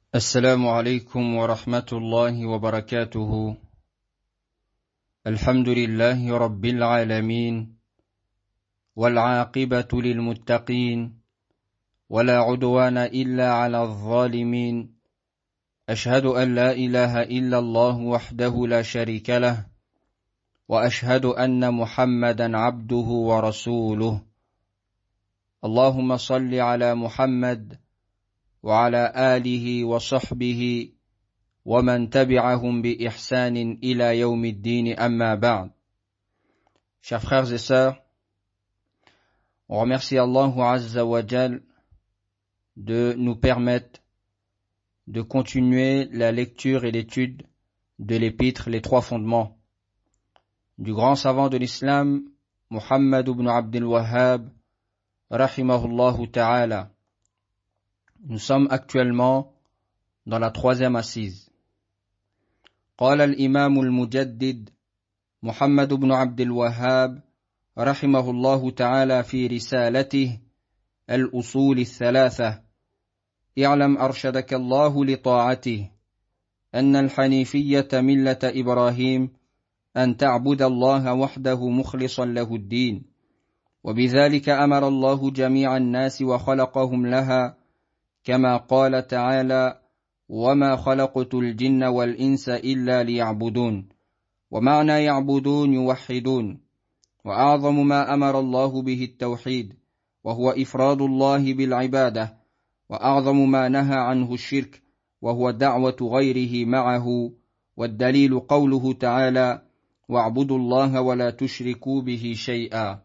السلام عليكم ورحمة الله وبركاته. الحمد لله رب العالمين، والعاقبة للمتقين، ولا عدوان إلا على الظالمين. أشهد أن لا إله إلا الله وحده لا شريك له، وأشهد أن محمدا عبده ورسوله. اللهم صل على محمد وعلى آله وصحبه ومن تبعهم بإحسان إلى يوم الدين أما بعد. Chers frères et sœurs, on remercie Allah Azza wa Jal de nous permettre de continuer la lecture et l'étude de l'épître Les Trois Fondements du grand savant de l'islam, Muhammad ibn Abdul Wahhab, rahimahullahu ta'ala. Nous sommes actuellement dans la troisième assise. قال الإمام المجدد محمد بن عبد الوهاب رحمه الله تعالى في رسالته الأصول الثلاثة: اعلم أرشدك الله لطاعته أن الحنيفية ملة إبراهيم أن تعبد الله وحده مخلصا له الدين، وبذلك أمر الله جميع الناس وخلقهم لها، كما قال تعالى: وما خلقت الجن والإنس إلا ليعبدون. ومعنى يعبدون يوحدون، وأعظم ما أمر الله به التوحيد، وهو إفراد الله بالعبادة، وأعظم ما نهى عنه الشرك، وهو دعوة غيره معه، والدليل قوله تعالى: واعبدوا الله ولا تشركوا به شيئا.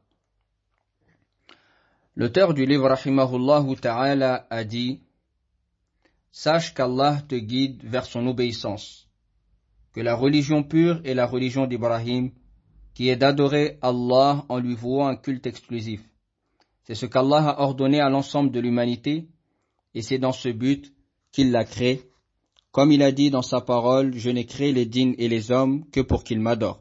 L'auteur du livre rahimahullahu ta'ala a dit: sache qu'Allah te guide vers son obéissance, que la religion pure est la religion d'Ibrahim, qui est d'adorer Allah en lui vouant un culte exclusif. C'est ce qu'Allah a ordonné à l'ensemble de l'humanité, et c'est dans ce but qu'il l'a créé. Comme il a dit dans sa parole: je n'ai créé les djinns et les hommes que pour qu'ils m'adorent.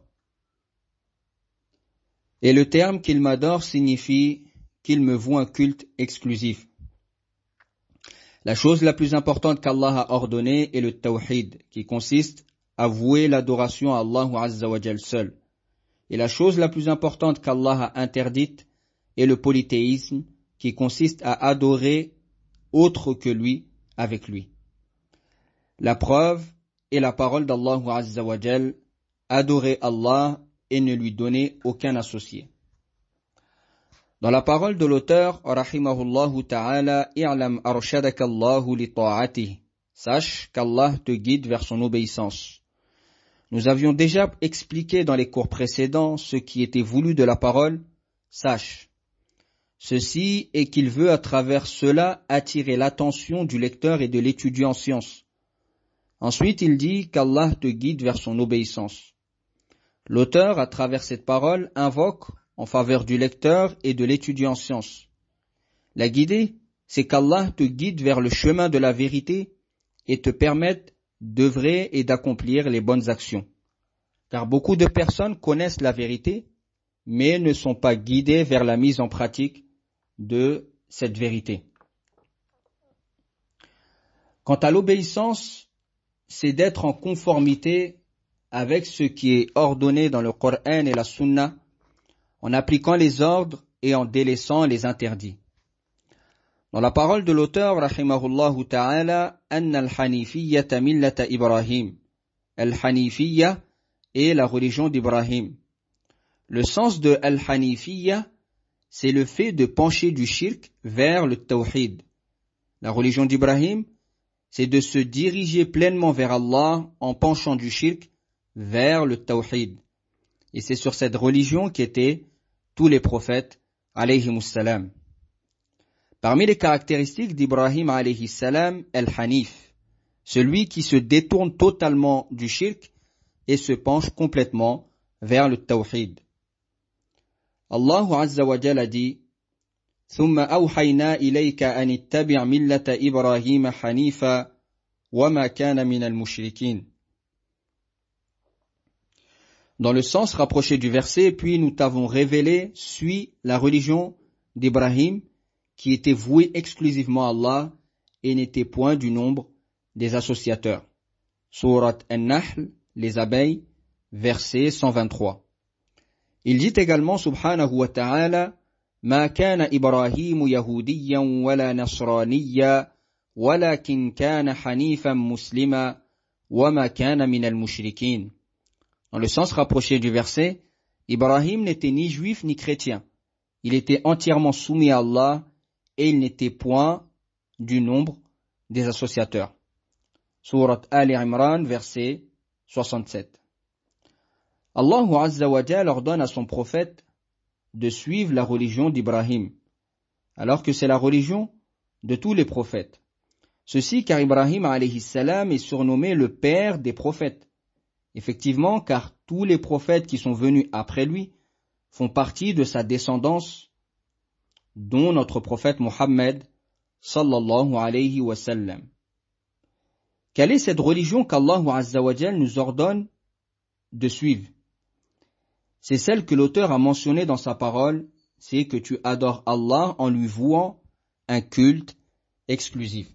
Et le terme qu'il m'adore signifie qu'il me voue un culte exclusif. La chose la plus importante qu'Allah a ordonnée est le tawhid, qui consiste à vouer l'adoration à Allah Azza wa Jal seul. Et la chose la plus importante qu'Allah a interdite est le polythéisme, qui consiste à adorer autre que lui avec lui. La preuve est la parole d'Allah Azza wa Jal: adorer Allah et ne lui donner aucun associé. Dans la parole de l'auteur, rahimahullahu ta'ala, i'lam arshadakallahu li ta'atihi, sache qu'Allah te guide vers son obéissance. Nous avions déjà expliqué dans les cours précédents ce qui était voulu de la parole sache. Ceci est qu'il veut à travers cela attirer l'attention du lecteur et de l'étudiant en sciences. Ensuite, il dit qu'Allah te guide vers son obéissance. L'auteur, à travers cette parole, invoque en faveur du lecteur et de l'étudiant en sciences. La guider, c'est qu'Allah te guide vers le chemin de la vérité et te permette d'œuvrer et d'accomplir les bonnes actions. Car beaucoup de personnes connaissent la vérité, mais ne sont pas guidées vers la mise en pratique de cette vérité. Quant à l'obéissance, c'est d'être en conformité avec ce qui est ordonné dans le Coran et la Sunna, en appliquant les ordres et en délaissant les interdits. Dans la parole de l'auteur, rahimahullahu ta'ala, anna al-hanifiyyata millata Ibrahim. Al-hanifiyya est la religion d'Ibrahim. Le sens de al-hanifiyya, c'est le fait de pencher du shirk vers le tawhid. La religion d'Ibrahim, c'est de se diriger pleinement vers Allah en penchant du shirk vers le tawhid. Et c'est sur cette religion qu'étaient tous les prophètes, alayhimus salam. Parmi les caractéristiques d'Ibrahim, alayhi salam, al-hanif, celui qui se détourne totalement du shirk et se penche complètement vers le tawhid. Allah Azza wa Jalla dit: ثم أوحينا إليك أن اتبع ملة إبراهيم حنيفا وما كان من المشركين. Dans le sens rapproché du verset, puis nous t'avons révélé, suis la religion d'Ibrahim, qui était vouée exclusivement à Allah et n'était point du nombre des associateurs. Sourate An-Nahl, les abeilles, verset 123. Il dit également, subhanahu wa ta'ala, ما كان إبراهيم يهوديا ولا نصرانيا ولكن كان حنيفا مسلما وما كان من المشركين. Dans le sens rapproché du verset, Ibrahim n'était ni juif ni chrétien. Il était entièrement soumis à Allah et il n'était point du nombre des associateurs. Sourate Ali Imran, verset 67. Allah Azza wa Jal ordonne à son prophète de suivre la religion d'Ibrahim, alors que c'est la religion de tous les prophètes. Ceci car Ibrahim alayhi salam est surnommé le père des prophètes. Effectivement, car tous les prophètes qui sont venus après lui font partie de sa descendance, dont notre prophète Mohammed sallallahu alayhi wa sallam. Quelle est cette religion qu'Allah Azza wa Jal nous ordonne de suivre? C'est celle que l'auteur a mentionnée dans sa parole, c'est que tu adores Allah en lui vouant un culte exclusif.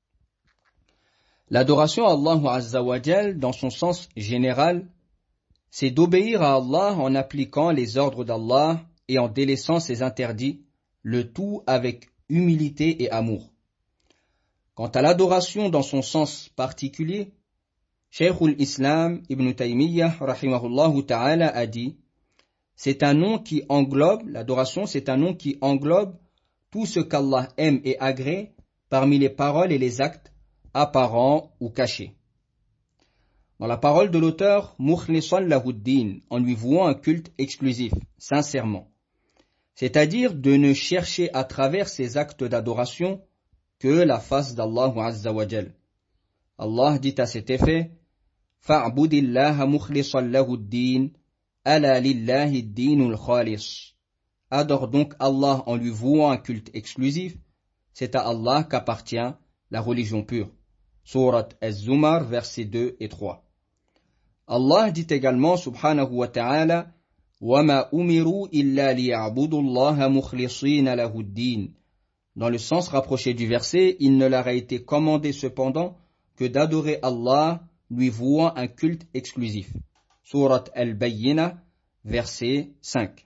L'adoration à Allah Azza wa Jal, dans son sens général, c'est d'obéir à Allah en appliquant les ordres d'Allah et en délaissant ses interdits, le tout avec humilité et amour. Quant à l'adoration dans son sens particulier, Shaykhul Islam Ibn Taymiyyah rahimahullah ta'ala a dit: c'est un nom qui englobe, l'adoration c'est un nom qui englobe tout ce qu'Allah aime et agrée parmi les paroles et les actes apparents ou cachés. Dans la parole de l'auteur, mukhlisan lahuddin, en lui vouant un culte exclusif, sincèrement. C'est-à-dire de ne chercher à travers ces actes d'adoration que la face d'Allah Azza wa Jal. Allah dit à cet effet: fa'budillaha mukhlisan lahuddin, ala lillahi dinul khalis. Adore donc Allah en lui vouant un culte exclusif, c'est à Allah qu'appartient la religion pure. Sourate Az-Zumar, versets 2 et 3. Allah dit également, subhanahu wa ta'ala, وَمَا أُمِرُوا إِلَّا لِيَعْبُدُوا اللَّهَ مُخْلِصِينَ لَهُ الدِّينَ. Dans le sens rapproché du verset, il ne leur a été commandé cependant que d'adorer Allah, lui vouant un culte exclusif. Sourate Al-Bayyina, verset 5.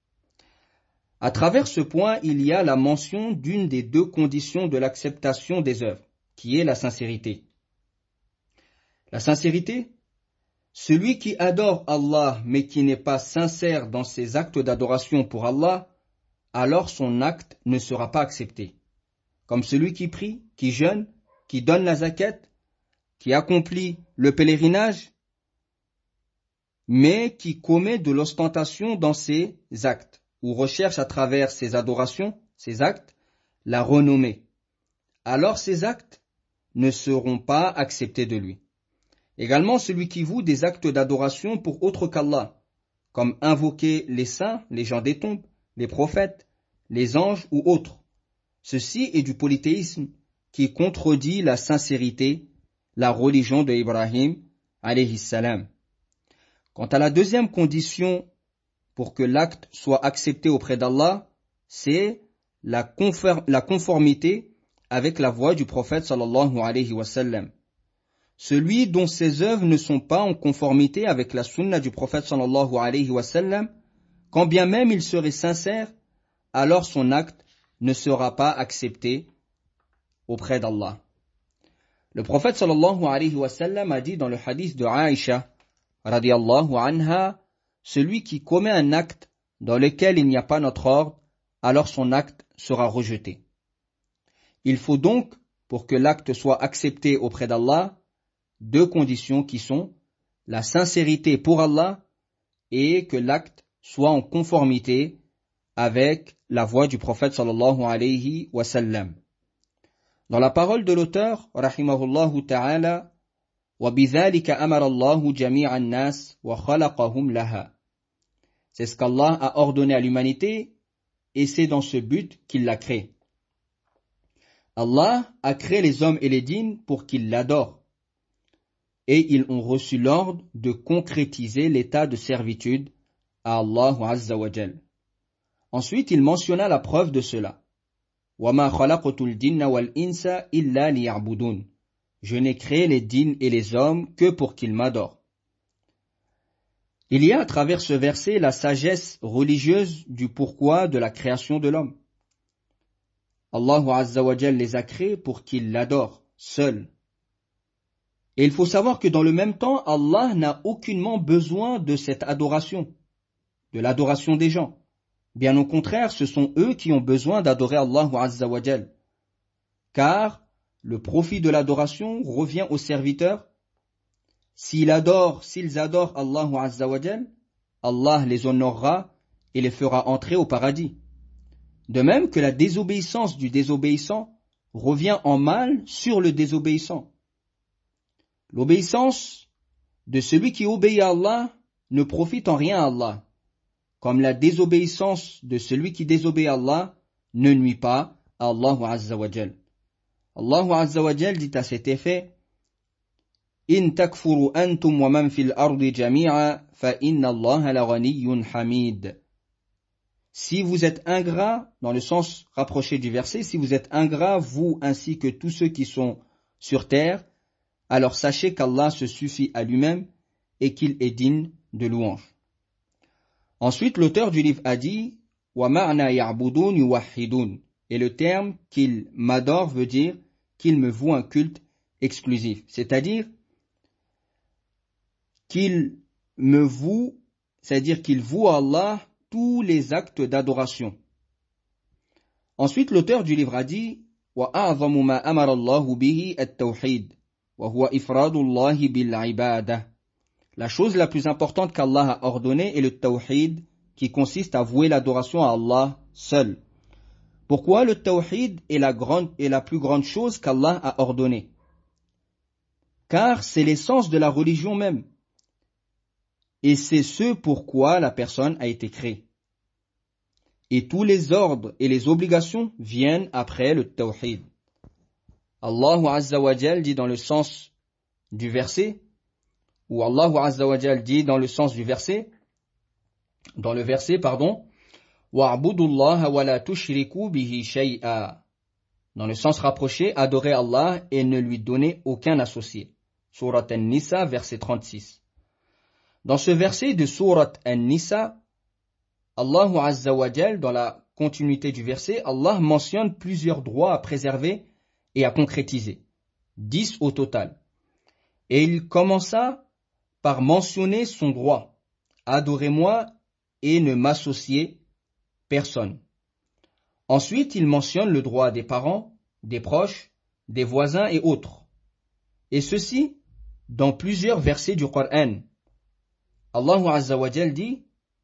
À travers ce point, il y a la mention d'une des deux conditions de l'acceptation des œuvres, qui est la sincérité. La sincérité, celui qui adore Allah mais qui n'est pas sincère dans ses actes d'adoration pour Allah, alors son acte ne sera pas accepté. Comme celui qui prie, qui jeûne, qui donne la zakat, qui accomplit le pèlerinage, mais qui commet de l'ostentation dans ses actes, ou recherche à travers ses adorations, ses actes, la renommée. Alors ces actes ne seront pas acceptés de lui. Également celui qui voue des actes d'adoration pour autre qu'Allah, comme invoquer les saints, les gens des tombes, les prophètes, les anges ou autres. Ceci est du polythéisme qui contredit la sincérité, la religion de Ibrahim alayhi salam. Quant à la deuxième condition pour que l'acte soit accepté auprès d'Allah, c'est la conformité avec la voie du prophète sallallahu alayhi wa sallam. Celui dont ses œuvres ne sont pas en conformité avec la sunna du prophète sallallahu alayhi wa sallam, quand bien même il serait sincère, alors son acte ne sera pas accepté auprès d'Allah. Le prophète sallallahu alayhi wa sallam a dit dans le hadith de Aïcha radiyallahu anha, celui qui commet un acte dans lequel il n'y a pas notre ordre, alors son acte sera rejeté. Il faut donc, pour que l'acte soit accepté auprès d'Allah, deux conditions qui sont la sincérité pour Allah et que l'acte soit en conformité avec la voie du prophète sallallahu alayhi wa sallam. Dans la parole de l'auteur, rahimahullahu ta'ala, وَبِذَلِكَ أَمَرَ اللَّهُ جَمِيعَ النَّاسِ وَخَلَقَهُمْ لَهَا. C'est ce qu'Allah a ordonné à l'humanité et c'est dans ce but qu'il l'a créé. Allah a créé les hommes et les djinns pour qu'ils l'adorent et ils ont reçu l'ordre de concrétiser l'état de servitude à Allah Azza wa Jal. Ensuite, il mentionna la preuve de cela. وَمَا خَلَقْتُ الْجِنَّ وَالْإِنسَ إِلَّا لِيَعْبُدُونَ. je n'ai créé les djinns et les hommes que pour qu'ils m'adorent. Il y a à travers ce verset la sagesse religieuse du pourquoi de la création de l'homme. Allahu Azza wa Jal les a créés pour qu'ils l'adorent, seuls. Et il faut savoir que dans le même temps, Allah n'a aucunement besoin de cette adoration, de l'adoration des gens. Bien au contraire, ce sont eux qui ont besoin d'adorer Allahu Azza wa Jal. Car le profit de l'adoration revient au serviteur. S'ils adorent Allahu Azza wa Jal, Allah les honorera et les fera entrer au paradis. De même que la désobéissance du désobéissant revient en mal sur le désobéissant. L'obéissance de celui qui obéit à Allah ne profite en rien à Allah, comme la désobéissance de celui qui désobéit à Allah ne nuit pas à Allah Azza wa Jal. Allah Azza wa Jal dit à cet effet: In takfuru antum wa man fil ardi jami'a fa inna Allah la ghaniyyun hamid. Si vous êtes ingrats, dans le sens rapproché du verset, si vous êtes ingrats, vous ainsi que tous ceux qui sont sur terre, alors sachez qu'Allah se suffit à lui-même et qu'il est digne de louange. Ensuite, l'auteur du livre a dit Wa ma'na ya'budun yuwahhidun, et le terme qu'il m'adore veut dire qu'il me voue un culte exclusif, c'est-à-dire qu'il me voue, c'est-à-dire qu'il voue à Allah tous les actes d'adoration. Ensuite, l'auteur du livre a dit Wa a'zamu ma amara Allahu bihi at-tawhid. La chose la plus importante qu'Allah a ordonnée est le tawhid, qui consiste à vouer l'adoration à Allah seul. Pourquoi le tawhid est la plus grande chose qu'Allah a ordonnée? Car c'est l'essence de la religion même. Et c'est ce pourquoi la personne a été créée. Et tous les ordres et les obligations viennent après le tawhid. Allah Azza wa Jal dit dans le sens du verset, ou Allah Azza wa Jal dit dans le sens du verset, dans le verset, Wa'budullaha wa la tushriku bihi shay'a. Dans le sens rapproché, adorez Allah et ne lui donnez aucun associé. Surat An-Nisa, verset 36. Dans ce verset de Surat An-Nisa, Allah Azza wa Jal, dans la continuité du verset, Allah mentionne plusieurs droits à préserver et à concrétiser, 10 au total. Et il commença par mentionner son droit, adorez-moi et ne m'associez personne. Ensuite, il mentionne le droit des parents, des proches, des voisins et autres. Et ceci dans plusieurs versets du Coran. Allah Azza wa Jal dit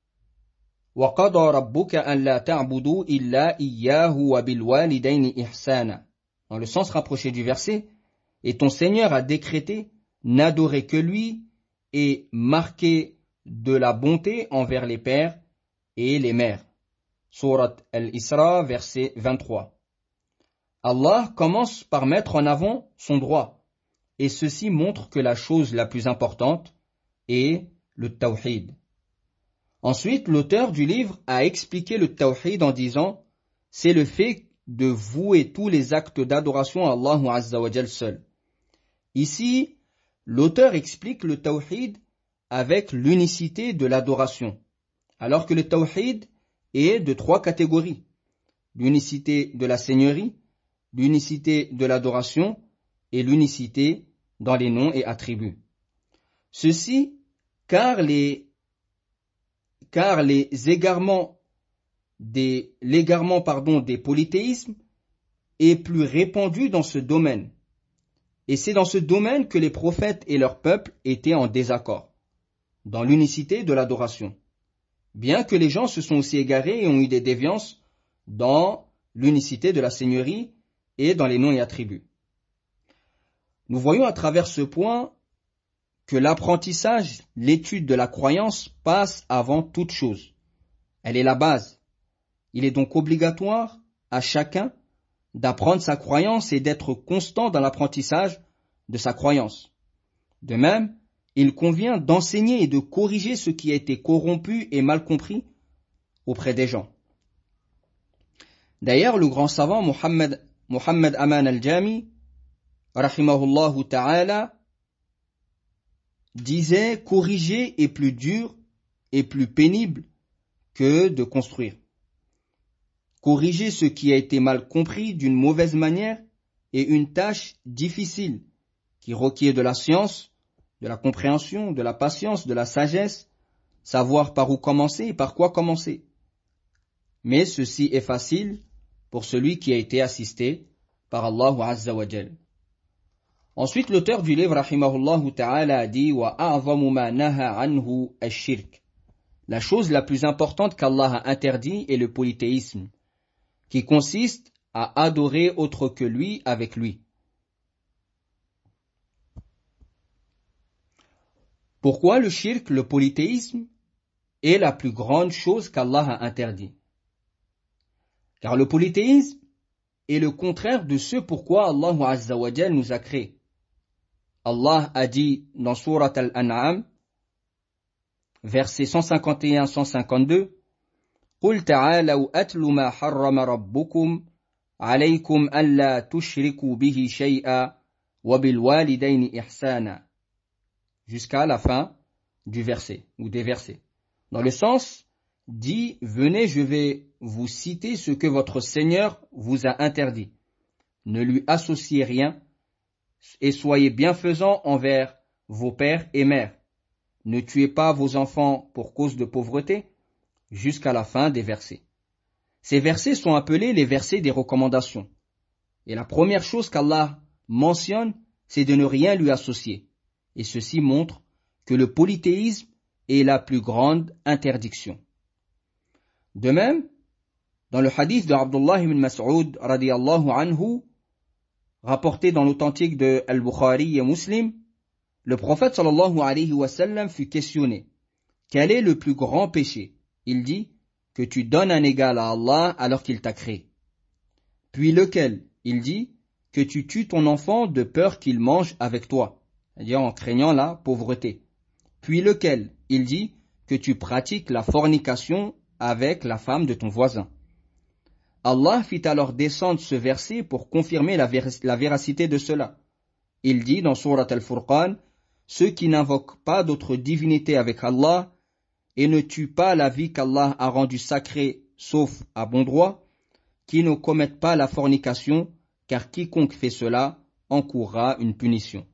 وَقَضَى رَبُّكَ أَنْ لَا تَعْبُدُوا إِلَّا إِيَّاهُ وَبِالْوَالِدَيْنِ إِحْسَانًا. Dans le sens rapproché du verset, et ton Seigneur a décrété n'adorer que lui et marquer de la bonté envers les pères et les mères. Surat Al-Isra, verset 23. Allah commence par mettre en avant son droit, et ceci montre que la chose la plus importante est le tawhid. Ensuite, l'auteur du livre a expliqué le tawhid en disant « C'est le fait de vouer tous les actes d'adoration à Allah Azza wa Jal seul. » Ici, l'auteur explique le tawhid avec l'unicité de l'adoration, alors que le tawhid est de 3 catégories. L'unicité de la seigneurie, l'unicité de l'adoration et l'unicité dans les noms et attributs. Ceci car l'égarement des polythéismes est plus répandu dans ce domaine. Et c'est dans ce domaine que les prophètes et leur peuple étaient en désaccord, dans l'unicité de l'adoration. Bien que les gens se sont aussi égarés et ont eu des déviances dans l'unicité de la seigneurie et dans les noms et attributs. Nous voyons à travers ce point que l'apprentissage, l'étude de la croyance passe avant toute chose. Elle est la base. Il est donc obligatoire à chacun d'apprendre sa croyance et d'être constant dans l'apprentissage de sa croyance. De même, il convient d'enseigner et de corriger ce qui a été corrompu et mal compris auprès des gens. D'ailleurs, le grand savant Muhammad Aman al-Jami rahimahullahu ta'ala, disait corriger est plus dur et plus pénible que de construire. Corriger ce qui a été mal compris d'une mauvaise manière est une tâche difficile qui requiert de la science, de la compréhension, de la patience, de la sagesse, savoir par où commencer et par quoi commencer. Mais ceci est facile pour celui qui a été assisté par Allah Azza wa Jal. Ensuite, l'auteur du livre, rahimahullah ta'ala, a dit « Wa a'zamu ma naha anhu ash-shirk » La chose la plus importante qu'Allah a interdit est le polythéisme, qui consiste à adorer autre que lui avec lui. Pourquoi le shirk, le polythéisme, est la plus grande chose qu'Allah a interdit? Car le polythéisme est le contraire de ce pourquoi Allah Azza wa Jal nous a créés. Allah a dit dans Surat Al-An'am, versets 151-152, قُلْ تَعَالَوْا أَتْلُ مَا حَرَّمَ رَبُّكُمْ عَلَيْكُمْ أَلَّا تُشْرِكُوا بِهِ شَيْئًا وَبِالْوَالِدَيْنِ إِحْسَانًا jusqu'à la fin du verset ou des versets. Dans le sens, dit, venez, je vais vous citer ce que votre Seigneur vous a interdit. Ne lui associez rien et soyez bienfaisants envers vos pères et mères. Ne tuez pas vos enfants pour cause de pauvreté, jusqu'à la fin des versets. Ces versets sont appelés les versets des recommandations. Et la première chose qu'Allah mentionne, c'est de ne rien lui associer. Et ceci montre que le polythéisme est la plus grande interdiction. De même, dans le hadith de Abdullah ibn Mas'ud radiyallahu anhu, rapporté dans l'authentique de Al-Bukhari et Muslim, le prophète sallallahu alayhi wa sallam fut questionné. Quel est le plus grand péché? Il dit que tu donnes un égal à Allah alors qu'il t'a créé. Puis lequel? Il dit que tu tues ton enfant de peur qu'il mange avec toi, c'est-à-dire en craignant la pauvreté. Puis lequel? Il dit que tu pratiques la fornication avec la femme de ton voisin. Allah fit alors descendre ce verset pour confirmer la véracité de cela. Il dit dans Surat Al-Furqan, ceux qui n'invoquent pas d'autre divinité avec Allah et ne tuent pas la vie qu'Allah a rendue sacrée sauf à bon droit, qui ne commettent pas la fornication, car quiconque fait cela encourra une punition.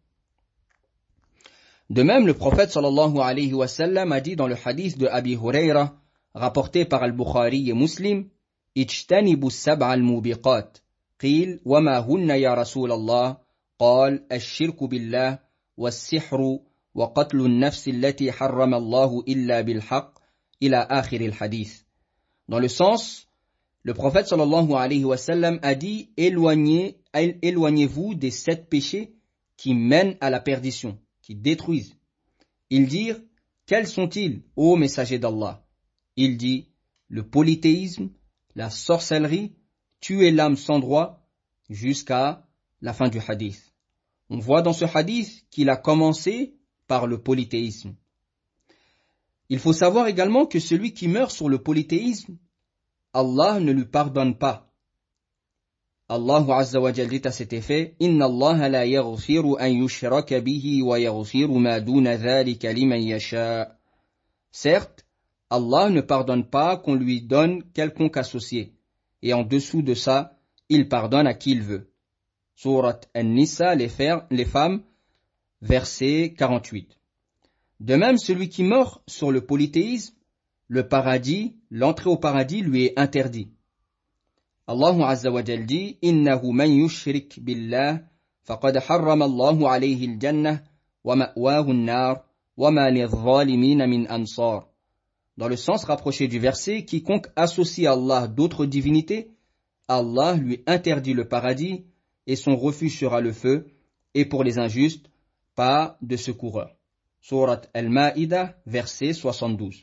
De même, le prophète sallallahu alayhi wa sallam a dit dans le hadith de Abi Hurayra, rapporté par Al-Bukhari et Muslim, اجتنبوا السبع الموبقات قيل وما هن يا رسول الله قال الشرك بالله والسحر وقتل النفس التي حرم الله إلا بالحق إلى آخر الحديث. Dans le sens, le prophète sallallahu alayhi wa sallam a dit éloignez-vous des 7 péchés qui mènent à la perdition, qui détruisent. Ils dirent, quels sont-ils, ô messager d'Allah? Il dit, le polythéisme, la sorcellerie, tuer l'âme sans droit, jusqu'à la fin du hadith. On voit dans ce hadith qu'il a commencé par le polythéisme. Il faut savoir également que celui qui meurt sur le polythéisme, Allah ne lui pardonne pas. Allah Azza wa Jal dit à cet effet, Inna Allah la yaghfiru an yushraka bihi wa yaghfiru ma duna dhalika liman yasha. Certes, Allah ne pardonne pas qu'on lui donne quelconque associé, et en dessous de ça, il pardonne à qui il veut. Surat An-Nisa, les femmes, verset 48. De même, celui qui meurt sur le polythéisme, le paradis, l'entrée au paradis lui est interdit. Allah Azza wa Jal dit, Innahu man yushrik billah, faqad harrama Allahu alayhi al-jannah, wa ma'wahu an-nar, wa ma lidh-dhalimina min ansar. Dans le sens rapproché du verset, quiconque associe à Allah d'autres divinités, Allah lui interdit le paradis et son refuge sera le feu, et pour les injustes, pas de secoureur. Surat Al-Ma'idah, verset 72.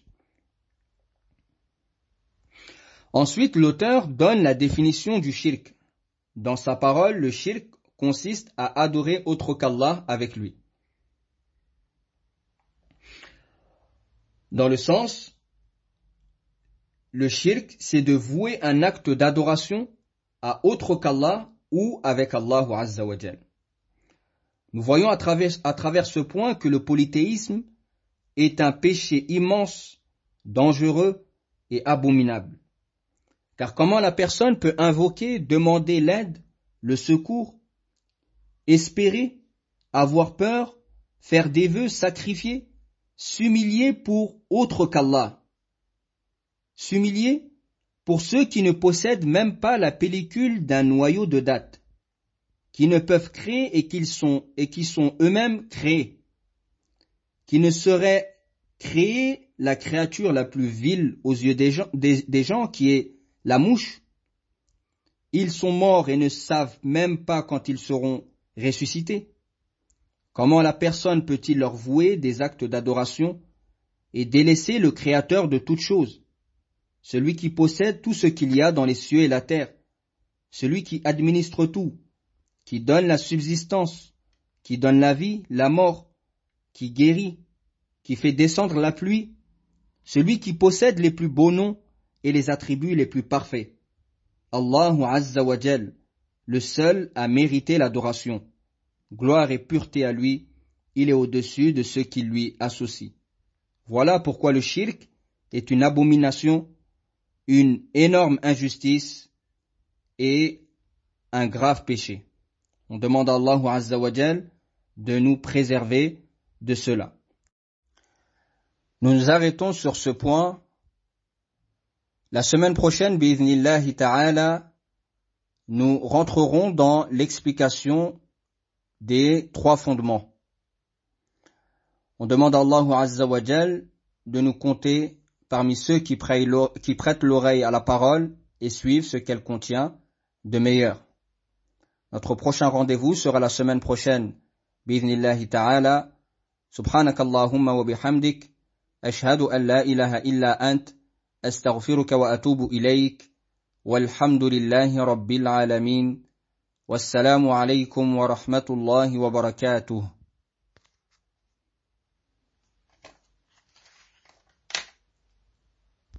Ensuite, l'auteur donne la définition du shirk. Dans sa parole, le shirk consiste à adorer autre qu'Allah avec lui. Dans le sens, le shirk, c'est de vouer un acte d'adoration à autre qu'Allah ou avec Allah Azza wa Jal. Nous voyons à travers ce point que le polythéisme est un péché immense, dangereux et abominable. Car comment la personne peut invoquer, demander l'aide, le secours, espérer, avoir peur, faire des vœux, sacrifier, s'humilier pour autre qu'Allah, s'humilier pour ceux qui ne possèdent même pas la pellicule d'un noyau de date, qui ne peuvent créer et qui sont eux-mêmes créés, qui ne seraient créés la créature la plus vile aux yeux des gens qui est la mouche. Ils sont morts et ne savent même pas quand ils seront ressuscités. Comment la personne peut-il leur vouer des actes d'adoration et délaisser le Créateur de toutes choses, celui qui possède tout ce qu'il y a dans les cieux et la terre, celui qui administre tout, qui donne la subsistance, qui donne la vie, la mort, qui guérit, qui fait descendre la pluie, celui qui possède les plus beaux noms et les attributs les plus parfaits. Allahu Azza wa Jal, le seul à mériter l'adoration. Gloire et pureté à lui, il est au-dessus de ceux qui lui associent. Voilà pourquoi le shirk est une abomination, une énorme injustice et un grave péché. On demande à Allah Azza wa Jal de nous préserver de cela. Nous nous arrêtons sur ce point. La semaine prochaine, bi'idhnillahi ta'ala, nous rentrerons dans l'explication des 3 fondements. On demande à Allah Azza wa Jal de nous compter parmi ceux qui prêtent l'oreille à la parole et suivent ce qu'elle contient de meilleur. Notre prochain rendez-vous sera la semaine prochaine. Bi'idhnillahi ta'ala. Subhanakallahumma wa bihamdik. Ashhadu an la ilaha illa ant. Astaghfiruka wa atubu ilayk. Walhamdulillahi rabbil alamin. Wassalamu alaykum wa rahmatullahi wa barakatuh.